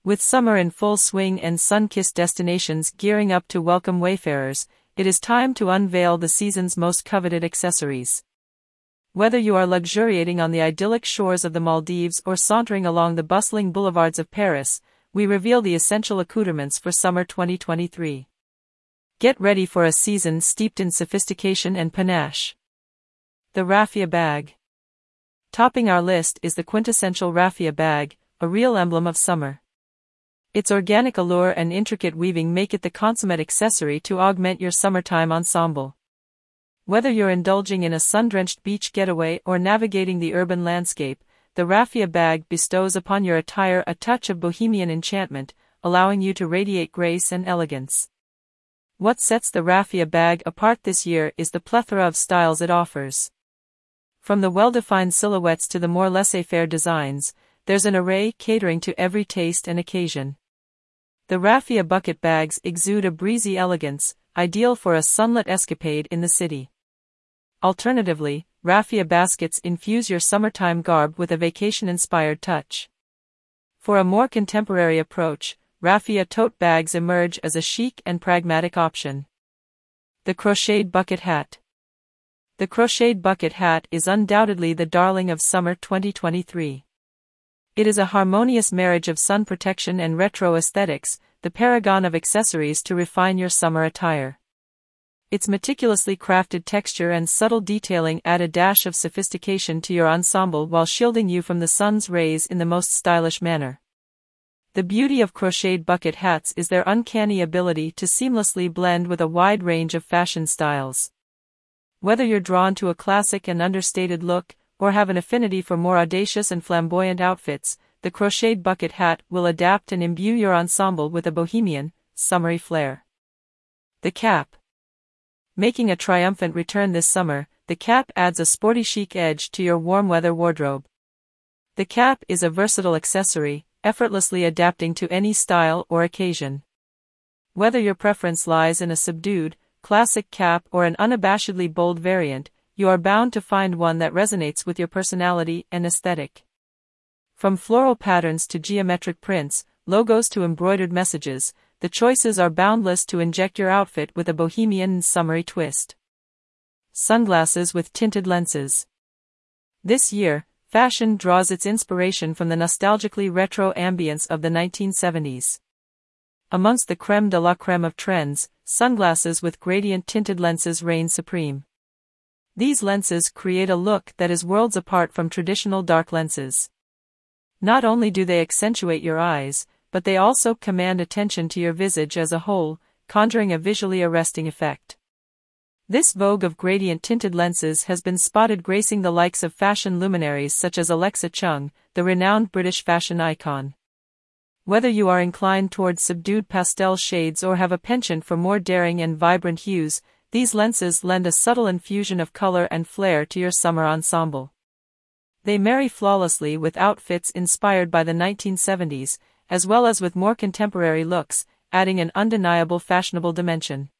With summer in full swing and sun-kissed destinations gearing up to welcome wayfarers, it is time to unveil the season's most coveted accessories. Whether you are luxuriating on the idyllic shores of the Maldives or sauntering along the bustling boulevards of Paris, we reveal the essential accoutrements for summer 2023. Get ready for a season steeped in sophistication and panache. The raffia bag. Topping our list is the quintessential raffia bag, a real emblem of summer. Its organic allure and intricate weaving make it the consummate accessory to augment your summertime ensemble. Whether you're indulging in a sun-drenched beach getaway or navigating the urban landscape, the raffia bag bestows upon your attire a touch of bohemian enchantment, allowing you to radiate grace and elegance. What sets the raffia bag apart this year is the plethora of styles it offers. From the well-defined silhouettes to the more laissez-faire designs, there's an array catering to every taste and occasion. The raffia bucket bags exude a breezy elegance, ideal for a sunlit escapade in the city. Alternatively, raffia baskets infuse your summertime garb with a vacation-inspired touch. For a more contemporary approach, raffia tote bags emerge as a chic and pragmatic option. The crocheted bucket hat. The crocheted bucket hat is undoubtedly the darling of summer 2023. It is a harmonious marriage of sun protection and retro aesthetics, the paragon of accessories to refine your summer attire. Its meticulously crafted texture and subtle detailing add a dash of sophistication to your ensemble while shielding you from the sun's rays in the most stylish manner. The beauty of crocheted bucket hats is their uncanny ability to seamlessly blend with a wide range of fashion styles. Whether you're drawn to a classic and understated look, or have an affinity for more audacious and flamboyant outfits, the crocheted bucket hat will adapt and imbue your ensemble with a bohemian, summery flair. The cap. Making a triumphant return this summer, the cap adds a sporty chic edge to your warm weather wardrobe. The cap is a versatile accessory, effortlessly adapting to any style or occasion. Whether your preference lies in a subdued, classic cap or an unabashedly bold variant, you are bound to find one that resonates with your personality and aesthetic. From floral patterns to geometric prints, logos to embroidered messages, the choices are boundless to inject your outfit with a bohemian and summery twist. Sunglasses with tinted lenses. This year, fashion draws its inspiration from the nostalgically retro ambience of the 1970s. Amongst the crème de la crème of trends, sunglasses with gradient tinted lenses reign supreme. These lenses create a look that is worlds apart from traditional dark lenses. Not only do they accentuate your eyes, but they also command attention to your visage as a whole, conjuring a visually arresting effect. This vogue of gradient-tinted lenses has been spotted gracing the likes of fashion luminaries such as Alexa Chung, the renowned British fashion icon. Whether you are inclined towards subdued pastel shades or have a penchant for more daring and vibrant hues, these lenses lend a subtle infusion of color and flair to your summer ensemble. They marry flawlessly with outfits inspired by the 1970s, as well as with more contemporary looks, adding an undeniable fashionable dimension.